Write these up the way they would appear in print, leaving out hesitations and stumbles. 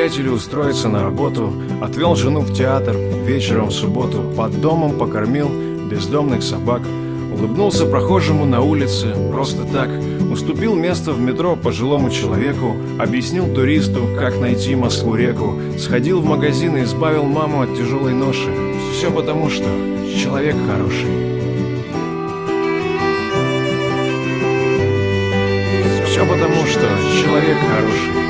приятелю устроиться на работу, отвел жену в театр вечером в субботу, под домом покормил бездомных собак, улыбнулся прохожему на улице просто так, уступил место в метро пожилому человеку, объяснил туристу, как найти Москву-реку, сходил в магазин и избавил маму от тяжелой ноши. Все потому, что человек хороший. Все потому, что человек хороший.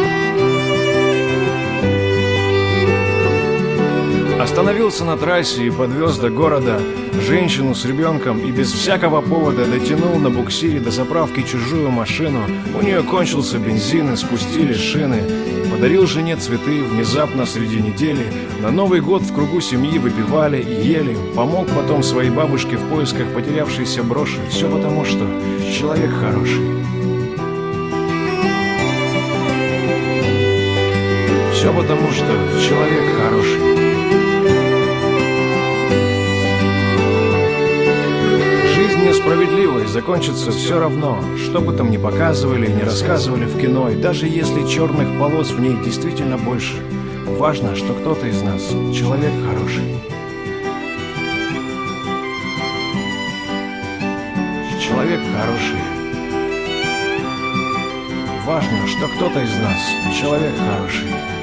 Остановился на трассе и подвез до города женщину с ребенком и без всякого повода дотянул на буксире до заправки чужую машину. У нее кончился бензин и спустили шины. Подарил жене цветы внезапно среди недели. На Новый год в кругу семьи выпивали и ели. Помог потом своей бабушке в поисках потерявшейся броши. Все потому, что человек хороший. Все потому, что человек хороший. Несправедливо и закончится все равно, что бы там ни показывали, ни рассказывали в кино. И даже если черных полос в ней действительно больше, важно, что кто-то из нас человек хороший. Человек хороший. Важно, что кто-то из нас человек хороший.